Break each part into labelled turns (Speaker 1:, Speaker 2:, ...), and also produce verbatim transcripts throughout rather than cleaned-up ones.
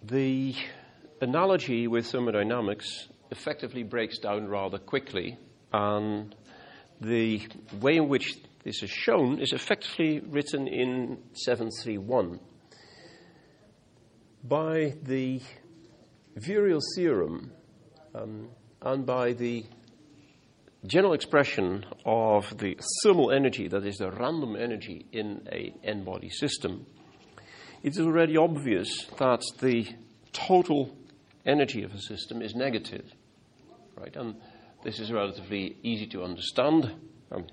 Speaker 1: The analogy with thermodynamics effectively breaks down rather quickly, and the way in which this is shown is effectively written in seven three one. By the virial theorem um, and by the general expression of the thermal energy, that is the random energy in a n-body system, it is already obvious that the total energy of a system is negative, right? And this is relatively easy to understand. Um,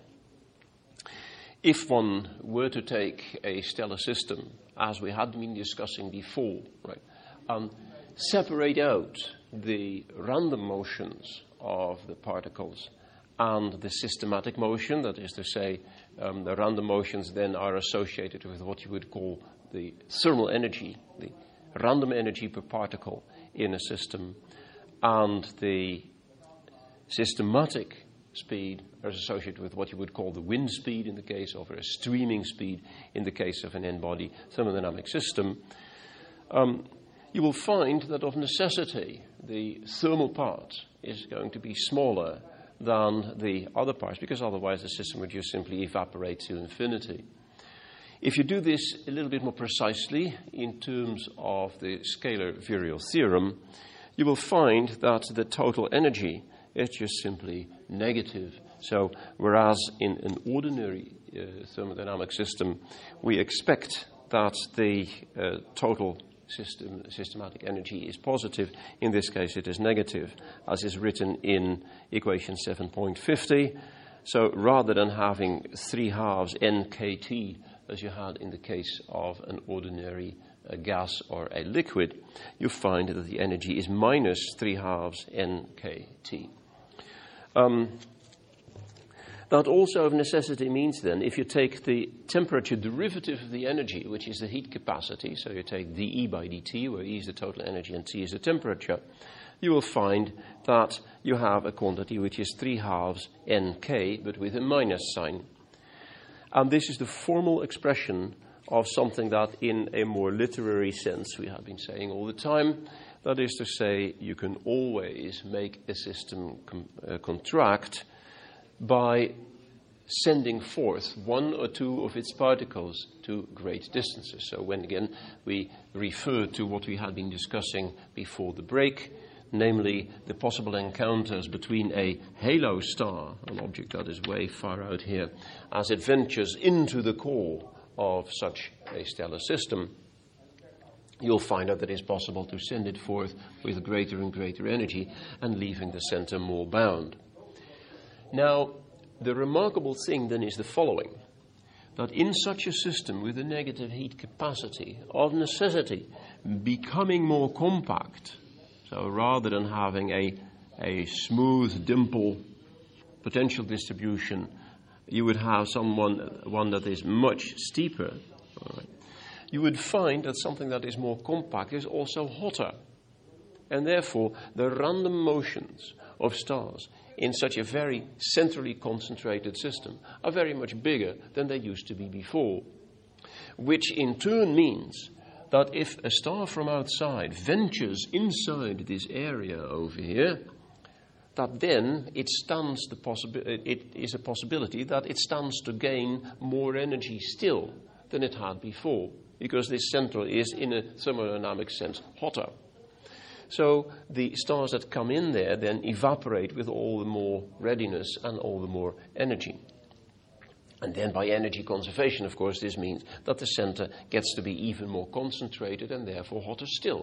Speaker 1: if one were to take a stellar system, as we had been discussing before, right, and separate out the random motions of the particles and the systematic motion, that is to say, um, the random motions then are associated with what you would call the thermal energy, the random energy per particle in a system, and the systematic speed is associated with what you would call the wind speed in the case of, or a streaming speed in the case of an n-body thermodynamic system. Um, you will find that of necessity the thermal part is going to be smaller than the other parts, because otherwise the system would just simply evaporate to infinity. If you do this a little bit more precisely in terms of the scalar virial theorem, you will find that the total energy is just simply negative. So whereas in an ordinary uh, thermodynamic system we expect that the uh, total system, systematic energy is positive, in this case it is negative, as is written in equation seven point five zero. So rather than having three halves N K T as you had in the case of an ordinary uh, gas or a liquid, you find that the energy is minus three halves N K T. Um, that also of necessity means then, if you take the temperature derivative of the energy, which is the heat capacity, so you take dE by dt, where E is the total energy and T is the temperature, you will find that you have a quantity which is three halves Nk, but with a minus sign. And this is the formal expression of something that in a more literary sense we have been saying all the time. That is to say, you can always make a system com- uh, contract by sending forth one or two of its particles to great distances. So when again we refer to what we had been discussing before the break, namely the possible encounters between a halo star, an object that is way far out here, as it ventures into the core of such a stellar system, you'll find out that it's possible to send it forth with greater and greater energy and leaving the center more bound. Now, the remarkable thing then is the following, that in such a system with a negative heat capacity, of necessity becoming more compact, so rather than having a, a smooth dimple potential distribution, you would have someone one that is much steeper. All right. You would find that something that is more compact is also hotter. And therefore, the random motions of stars in such a very centrally concentrated system are very much bigger than they used to be before. Which in turn means that if a star from outside ventures inside this area over here, that then it stands the possibility, it is a possibility that it stands to gain more energy still than it had before, because this central is, in a thermodynamic sense, hotter. So the stars that come in there then evaporate with all the more readiness and all the more energy. And then by energy conservation, of course, this means that the center gets to be even more concentrated and therefore hotter still.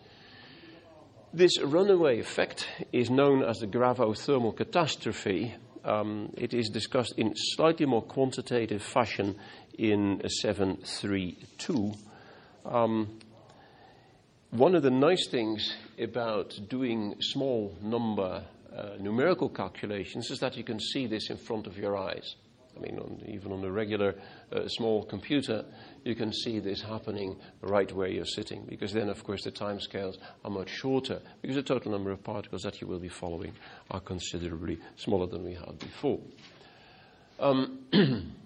Speaker 1: This runaway effect is known as the gravothermal catastrophe. Um, it is discussed in slightly more quantitative fashion in seven three two. Um, one of the nice things about doing small number uh, numerical calculations is that you can see this in front of your eyes. I mean, on, even on a regular uh, small computer, you can see this happening right where you're sitting, because then, of course, the time scales are much shorter, because the total number of particles that you will be following are considerably smaller than we had before. Um,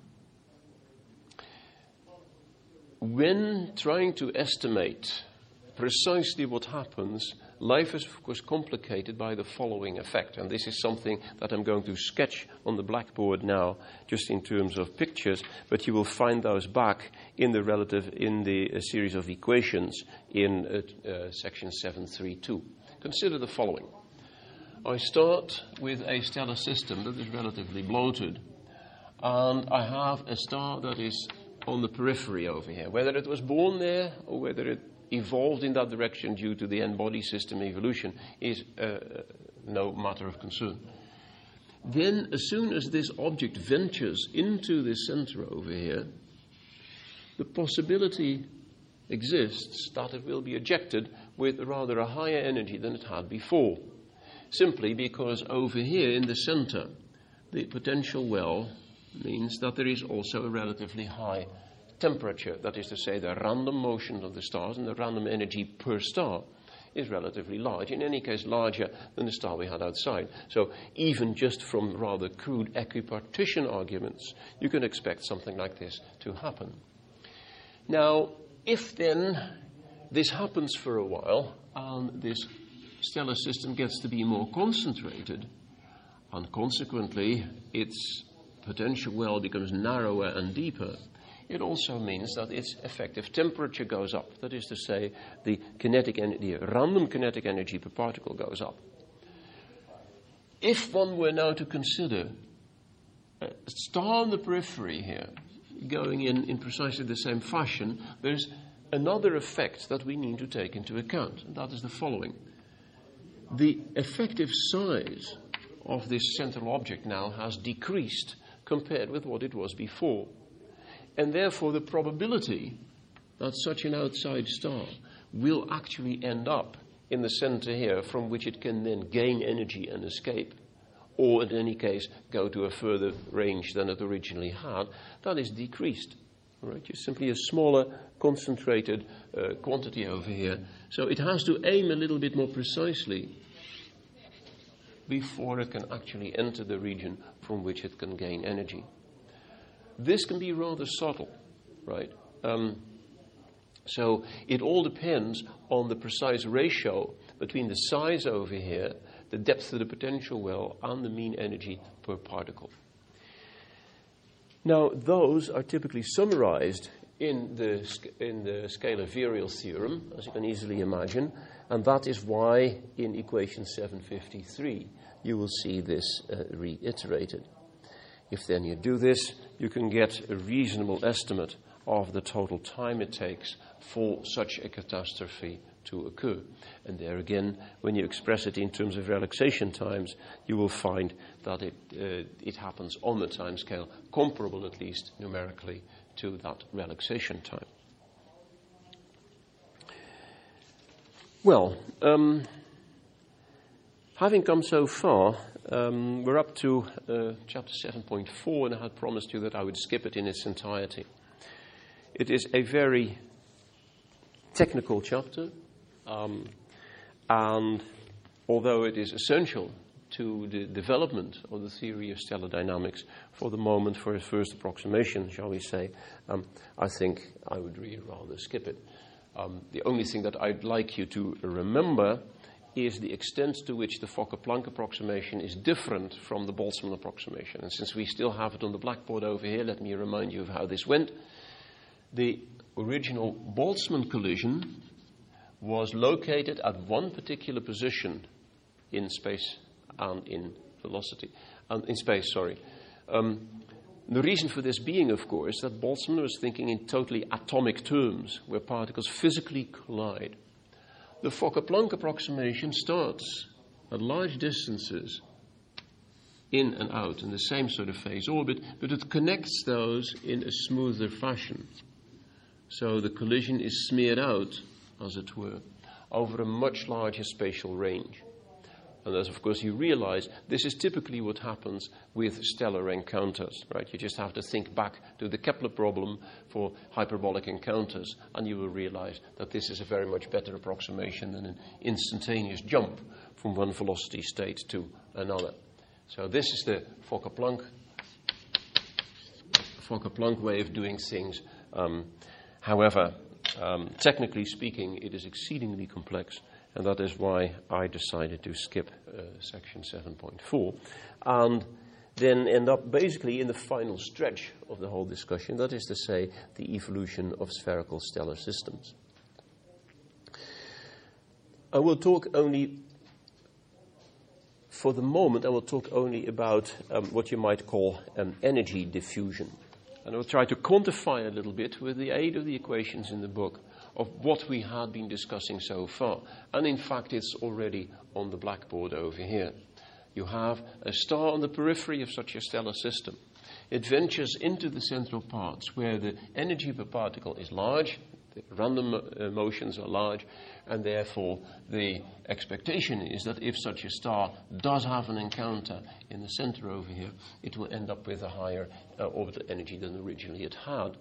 Speaker 1: when trying to estimate precisely what happens, life is of course complicated by the following effect. And this is something that I'm going to sketch on the blackboard now, just in terms of pictures, but you will find those back in the relative, in the uh, series of equations in uh, uh, section seven three two. Consider the following. I start with a stellar system that is relatively bloated, and I have a star that is on the periphery over here. Whether it was born there or whether it evolved in that direction due to the N-body system evolution is uh, no matter of concern. Then, as soon as this object ventures into the center over here, the possibility exists that it will be ejected with rather a higher energy than it had before. Simply because over here in the center, the potential well means that there is also a relatively high temperature. That is to say, the random motion of the stars and the random energy per star is relatively large, in any case larger than the star we had outside. So even just from rather crude equipartition arguments, you can expect something like this to happen. Now, if then this happens for a while and this stellar system gets to be more concentrated, and consequently its potential well becomes narrower and deeper, it also means that its effective temperature goes up. That is to say, the kinetic en- the random kinetic energy per particle goes up. If one were now to consider a star on the periphery here, going in in precisely the same fashion, there's another effect that we need to take into account, and that is the following. The effective size of this central object now has decreased compared with what it was before. And therefore the probability that such an outside star will actually end up in the center here, from which it can then gain energy and escape, or in any case go to a further range than it originally had, that is decreased. Right? Just simply a smaller concentrated uh, quantity over here. So it has to aim a little bit more precisely before it can actually enter the region from which it can gain energy. This can be rather subtle, right? Um, so it all depends on the precise ratio between the size over here, the depth of the potential well, and the mean energy per particle. Now, those are typically summarized in the, in the scalar virial theorem, as you can easily imagine, and that is why in equation seven fifty-three you will see this uh, reiterated. If then you do this, you can get a reasonable estimate of the total time it takes for such a catastrophe to occur. And there again, when you express it in terms of relaxation times, you will find that it, uh, it happens on the time scale, comparable at least numerically to that relaxation time. Well, um, having come so far, um, we're up to uh, chapter seven point four, and I had promised you that I would skip it in its entirety. It is a very technical chapter, um, and although it is essential to the development of the theory of stellar dynamics, for the moment, for a first approximation, shall we say, um, I think I would really rather skip it. Um, the only thing that I'd like you to remember is the extent to which the Fokker-Planck approximation is different from the Boltzmann approximation. And since we still have it on the blackboard over here, let me remind you of how this went. The original Boltzmann collision was located at one particular position in space and in velocity, and in space, sorry. Um, the reason for this being, of course, that Boltzmann was thinking in totally atomic terms, where particles physically collide. The Fokker-Planck approximation starts at large distances in and out in the same sort of phase orbit, but it connects those in a smoother fashion. So the collision is smeared out, as it were, over a much larger spatial range. And as, of course, you realize, this is typically what happens with stellar encounters, right? You just have to think back to the Kepler problem for hyperbolic encounters, and you will realize that this is a very much better approximation than an instantaneous jump from one velocity state to another. So this is the Fokker-Planck, Fokker-Planck way of doing things. Um, however, Um, technically speaking, it is exceedingly complex, and that is why I decided to skip uh, section seven point four and then end up basically in the final stretch of the whole discussion, that is to say, the evolution of spherical stellar systems. I will talk only, for the moment, I will talk only about um, what you might call um, energy diffusion. And I will try to quantify a little bit with the aid of the equations in the book of what we had been discussing so far. And in fact, it's already on the blackboard over here. You have a star on the periphery of such a stellar system. It ventures into the central parts where the energy per particle is large, the random uh, motions are large, and therefore the expectation is that if such a star does have an encounter in the center over here, it will end up with a higher uh, orbital energy than originally it had.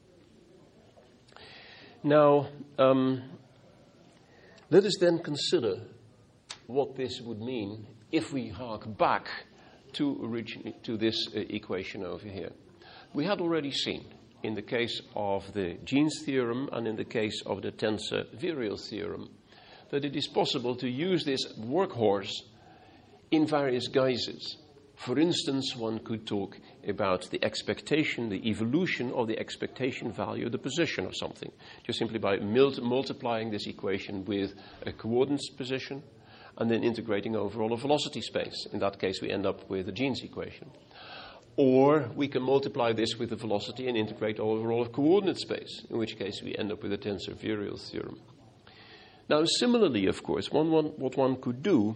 Speaker 1: Now, um, let us then consider what this would mean if we hark back to, origin- to this uh, equation over here. We had already seen, in the case of the Jeans theorem and in the case of the tensor-Virial theorem, that it is possible to use this workhorse in various guises. For instance, one could talk about the expectation, the evolution of the expectation value, the position of something, just simply by mul- multiplying this equation with a coordinates position and then integrating over all of velocity space. In that case, we end up with the Jeans equation. Or we can multiply this with the velocity and integrate over all of coordinate space, in which case we end up with the tensor-Virial theorem. Now, similarly, of course, one, one, what one could do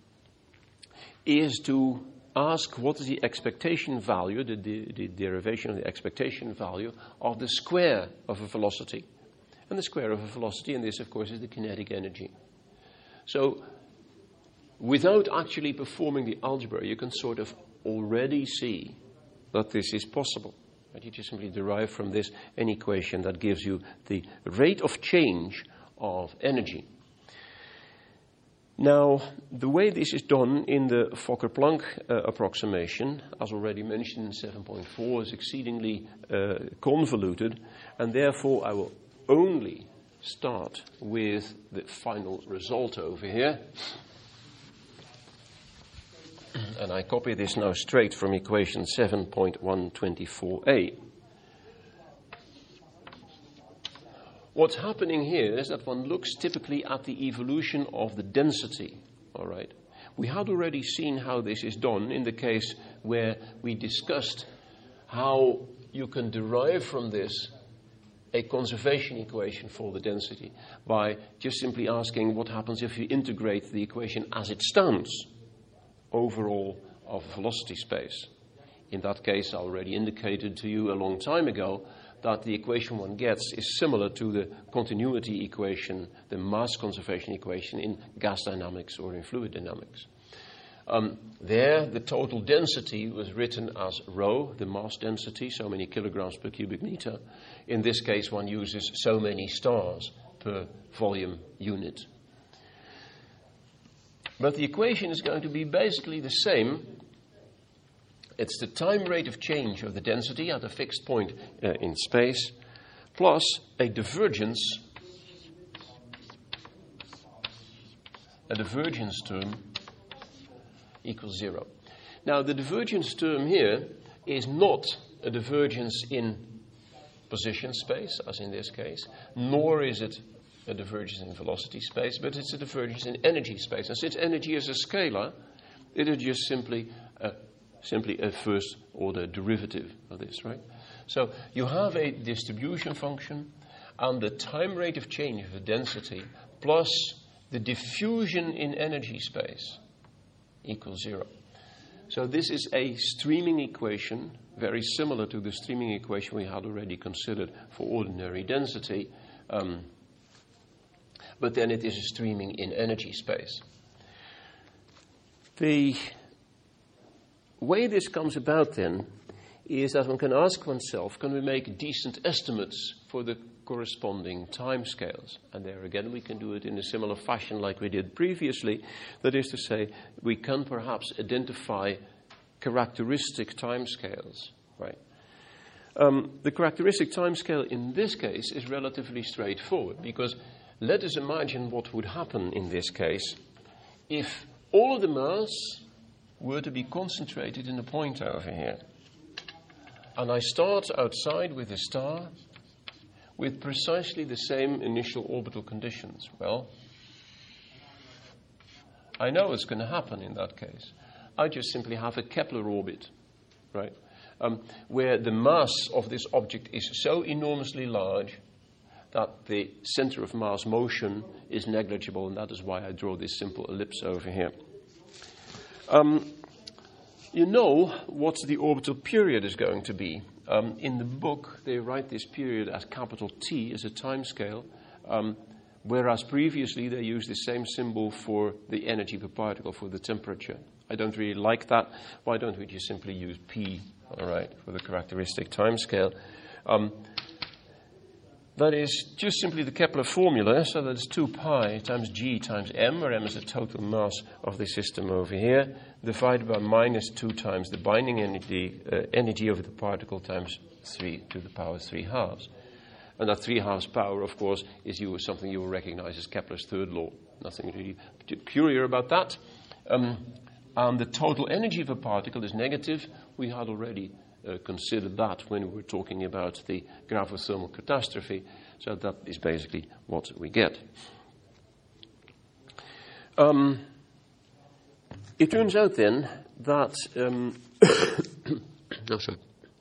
Speaker 1: is to ask what is the expectation value, the, the, the derivation of the expectation value of the square of a velocity. And the square of a velocity, and this, of course, is the kinetic energy. So, without actually performing the algebra, you can sort of already see that this is possible. Right? You just simply derive from this an equation that gives you the rate of change of energy. Now, the way this is done in the Fokker-Planck uh, approximation, as already mentioned in seven point four, is exceedingly uh, convoluted, and therefore I will only start with the final result over here. And I copy this now straight from equation seven point one two four a. What's happening here is that one looks typically at the evolution of the density, all right? We had already seen how this is done in the case where we discussed how you can derive from this a conservation equation for the density by just simply asking what happens if you integrate the equation as it stands overall of velocity space. In that case, I already indicated to you a long time ago that the equation one gets is similar to the continuity equation, the mass conservation equation in gas dynamics or in fluid dynamics. Um, there, the total density was written as rho, the mass density, so many kilograms per cubic meter. In this case, one uses so many stars per volume unit. But the equation is going to be basically the same. It's the time rate of change of the density at a fixed point uh, in space, plus a divergence, a divergence term equals zero. Now, the divergence term here is not a divergence in position space, as in this case, nor is it a divergence in velocity space, but it's a divergence in energy space. And since energy is a scalar, it is just simply a simply a first order derivative of this, right? So you have a distribution function and the time rate of change of the density plus the diffusion in energy space equals zero. So this is a streaming equation, very similar to the streaming equation we had already considered for ordinary density, um, but then it is a streaming in energy space. The way this comes about then is that one can ask oneself, can we make decent estimates for the corresponding timescales? And there again we can do it in a similar fashion like we did previously. That is to say, we can perhaps identify characteristic timescales, right? Um, the characteristic timescale in this case is relatively straightforward, because let us imagine what would happen in this case if all of the mass were to be concentrated in a point over here. And I start outside with a star with precisely the same initial orbital conditions. Well, I know what's going to happen in that case. I just simply have a Kepler orbit, right, um, where the mass of this object is so enormously large that the center of mass motion is negligible, and that is why I draw this simple ellipse over here. Um, you know what the orbital period is going to be. Um, in the book, they write this period as capital T, as a time scale, um, whereas previously they used the same symbol for the energy per particle, for the temperature. I don't really like that. Why don't we just simply use P, all right, for the characteristic time scale? Um, that is just simply the Kepler formula, so that is two pi times g times m, where m is the total mass of the system over here, divided by minus two times the binding energy, uh, energy of the particle times three to the power three halves. And that three halves power, of course, is you, something you will recognize as Kepler's third law. Nothing really peculiar about that. Um, and the total energy of a particle is negative. We had already uh, considered that when we were talking about the gravothermal catastrophe. So that is basically what we get. Um, it turns out then that... Um, no, sorry.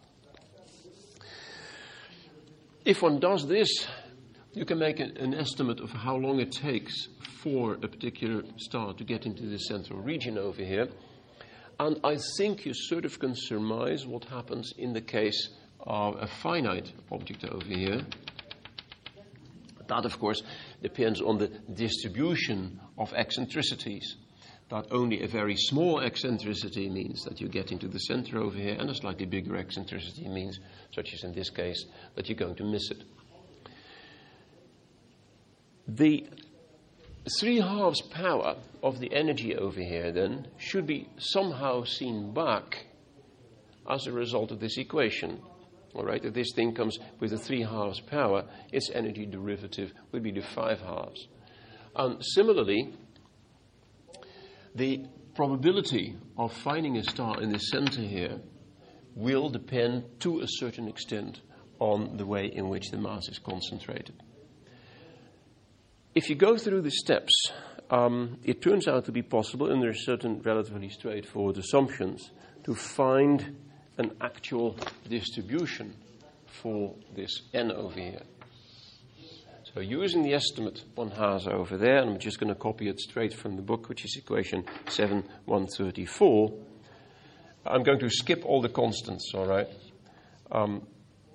Speaker 1: If one does this, you can make an, an estimate of how long it takes for a particular star to get into the central region over here. And I think you sort of can surmise what happens in the case of a finite object over here. That, of course, depends on the distribution of eccentricities. That only a very small eccentricity means that you get into the center over here, and a slightly bigger eccentricity means, such as in this case, that you're going to miss it. The three halves power of the energy over here, then, should be somehow seen back as a result of this equation. All right, if this thing comes with a three halves power, its energy derivative would be the five halves. And similarly, the probability of finding a star in the center here will depend to a certain extent on the way in which the mass is concentrated. If you go through the steps, um, it turns out to be possible, under certain relatively straightforward assumptions, to find an actual distribution for this n over here. So using the estimate one has over there, and I'm just going to copy it straight from the book, which is equation seven one thirty-four, I'm going to skip all the constants, all right? Um,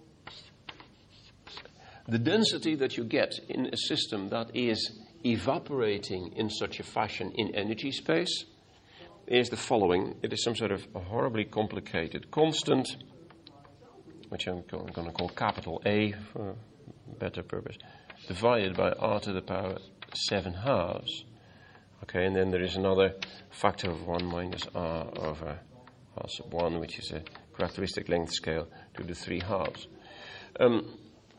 Speaker 1: the density that you get in a system that is evaporating in such a fashion in energy space is the following. It is some sort of a horribly complicated constant, which I'm going to call capital A for better purpose, divided by r to the power seven halves. Okay, and then there is another factor of one minus r over r sub one, which is a characteristic length scale to the three halves. Um,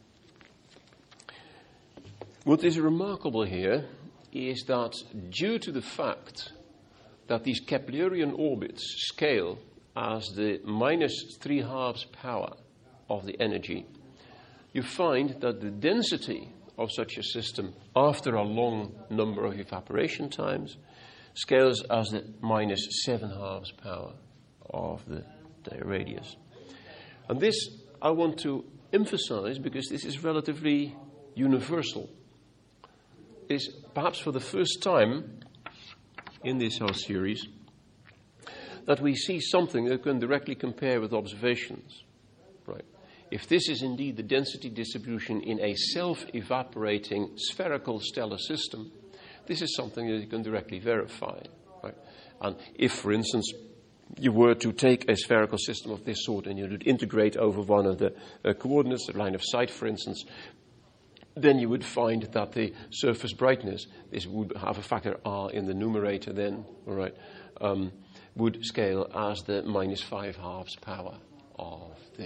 Speaker 1: what is remarkable here is that due to the fact that these Keplerian orbits scale as the minus three halves power of the energy, you find that the density of such a system after a long number of evaporation times scales as the minus seven halves power of the, the radius. And this I want to emphasize because this is relatively universal. It is perhaps for the first time in this whole series that we see something that can directly compare with observations. Right? If this is indeed the density distribution in a self-evaporating spherical stellar system, this is something that you can directly verify. Right? And if, for instance, you were to take a spherical system of this sort and you would integrate over one of the uh, coordinates, the line of sight, for instance, then you would find that the surface brightness, this would have a factor r in the numerator then, all right, um, would scale as the minus five halves power of the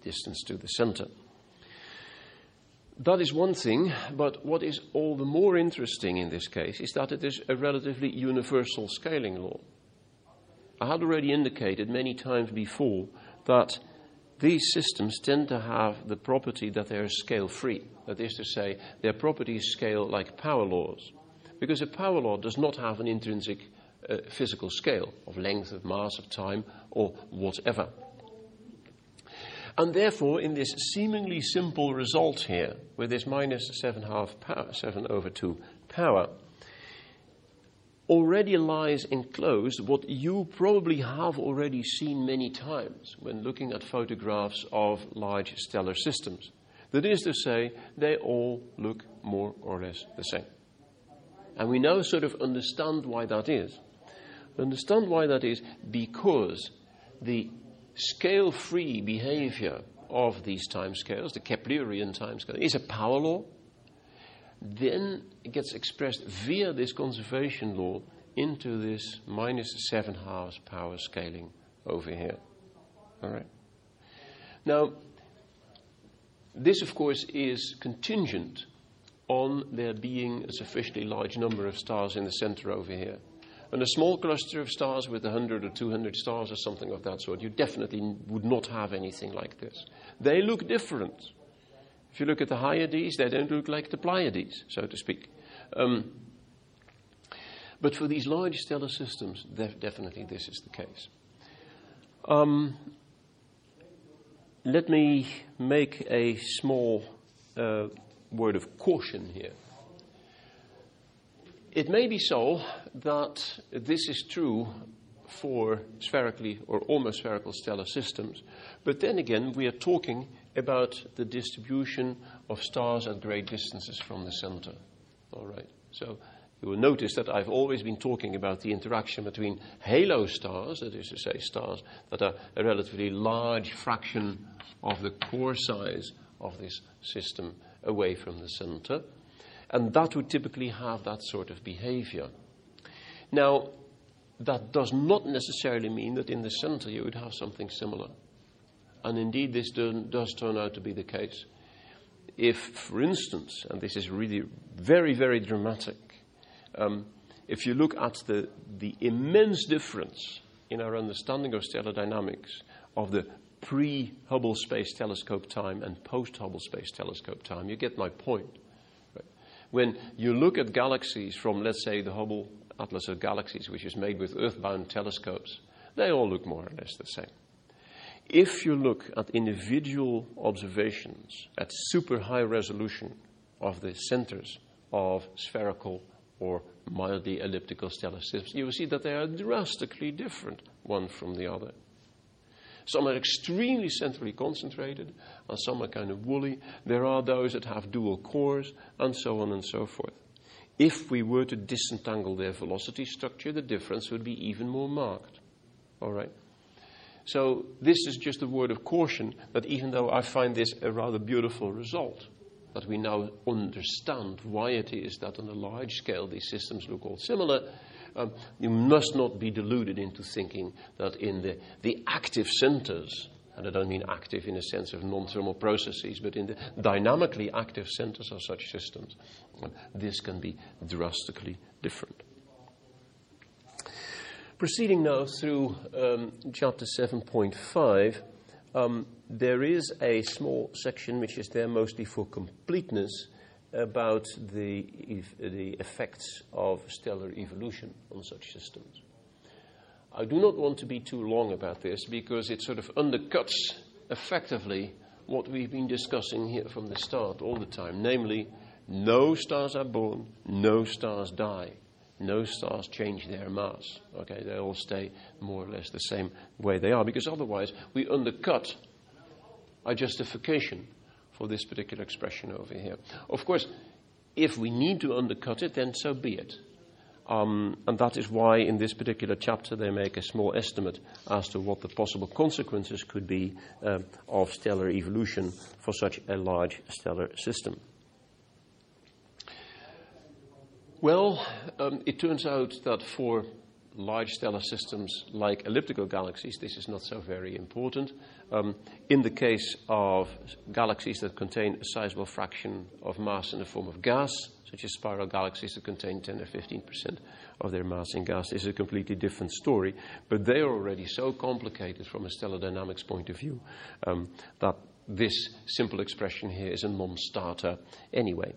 Speaker 1: distance to the center. That is one thing, but what is all the more interesting in this case is that it is a relatively universal scaling law. I had already indicated many times before that these systems tend to have the property that they are scale-free. That is to say, their properties scale like power laws. Because a power law does not have an intrinsic uh, physical scale of length, of mass, of time, or whatever. And therefore, in this seemingly simple result here, with this minus seven half power, seven over two power, already lies enclosed what you probably have already seen many times when looking at photographs of large stellar systems. That is to say, they all look more or less the same. And we now sort of understand why that is. Understand why that is because the scale-free behavior of these timescales, the Keplerian timescale, is a power law. Then it gets expressed via this conservation law into this minus seven halves power scaling over here. All right. Now, this, of course, is contingent on there being a sufficiently large number of stars in the center over here. And a small cluster of stars with one hundred or two hundred stars or something of that sort, you definitely would not have anything like this. They look different. If you look at the Hyades, they don't look like the Pleiades, so to speak. Um, but for these large stellar systems, def- definitely this is the case. Um, let me make a small uh, word of caution here. It may be so that this is true for spherically or almost spherical stellar systems, but then again we are talking about the distribution of stars at great distances from the center. All right. So you will notice that I've always been talking about the interaction between halo stars, that is to say stars that are a relatively large fraction of the core size of this system away from the center. And that would typically have that sort of behavior. Now, that does not necessarily mean that in the center you would have something similar. And indeed, this do, does turn out to be the case. If, for instance, and this is really very, very dramatic, um, if you look at the, the immense difference in our understanding of stellar dynamics of the pre-Hubble Space Telescope time and post-Hubble Space Telescope time, you get my point. When you look at galaxies from, let's say, the Hubble Atlas of Galaxies, which is made with earthbound telescopes, they all look more or less the same. If you look at individual observations at super high resolution of the centers of spherical or mildly elliptical stellar systems, you will see that they are drastically different one from the other. Some are extremely centrally concentrated, and some are kind of woolly. There are those that have dual cores, and so on and so forth. If we were to disentangle their velocity structure, the difference would be even more marked. All right? So this is just a word of caution that even though I find this a rather beautiful result, that we now understand why it is that on a large scale these systems look all similar, Um, you must not be deluded into thinking that in the, the active centers, and I don't mean active in a sense of non-thermal processes, but in the dynamically active centers of such systems, um, this can be drastically different. Proceeding now through um, chapter seven point five, um, there is a small section which is there mostly for completeness, about the, the effects of stellar evolution on such systems. I do not want to be too long about this because it sort of undercuts effectively what we've been discussing here from the start all the time, namely, no stars are born, no stars die, no stars change their mass. Okay, they all stay more or less the same way they are, because otherwise we undercut our justification for this particular expression over here. Of course, if we need to undercut it, then so be it. Um, and that is why in this particular chapter they make a small estimate as to what the possible consequences could be uh, of stellar evolution for such a large stellar system. Well, um, it turns out that for large stellar systems like elliptical galaxies, this is not so very important. Um, in the case of galaxies that contain a sizable fraction of mass in the form of gas, such as spiral galaxies that contain ten or fifteen percent of their mass in gas, this is a completely different story. But they are already so complicated from a stellar dynamics point of view um, that this simple expression here is a non-starter anyway.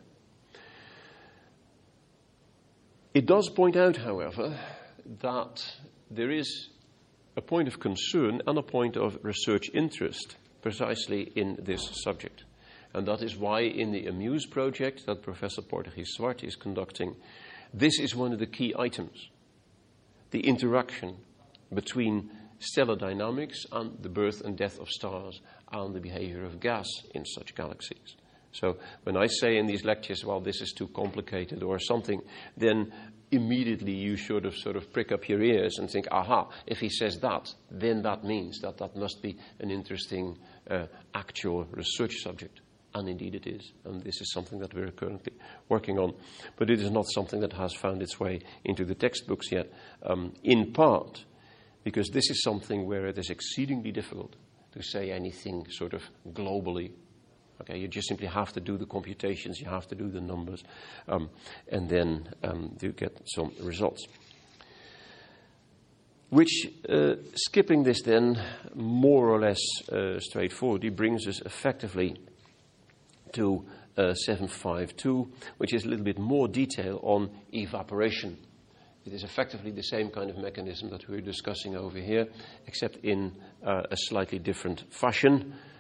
Speaker 1: It does point out, however, that there is a point of concern and a point of research interest precisely in this subject. And that is why in the AMUSE project that Professor Portugis-Zwart is conducting, this is one of the key items. The interaction between stellar dynamics and the birth and death of stars and the behavior of gas in such galaxies. So when I say in these lectures, well, this is too complicated or something, then immediately you sort of sort of prick up your ears and think, aha, if he says that, then that means that that must be an interesting uh, actual research subject. And indeed it is. And this is something that we're currently working on. But it is not something that has found its way into the textbooks yet, um, in part because this is something where it is exceedingly difficult to say anything sort of globally. Okay, you just simply have to do the computations, you have to do the numbers, um, and then um, you get some results. Which, uh, skipping this then, more or less uh, straightforwardly, brings us effectively to uh, seven five two, which is a little bit more detail on evaporation. It is effectively the same kind of mechanism that we're discussing over here, except in uh, a slightly different fashion.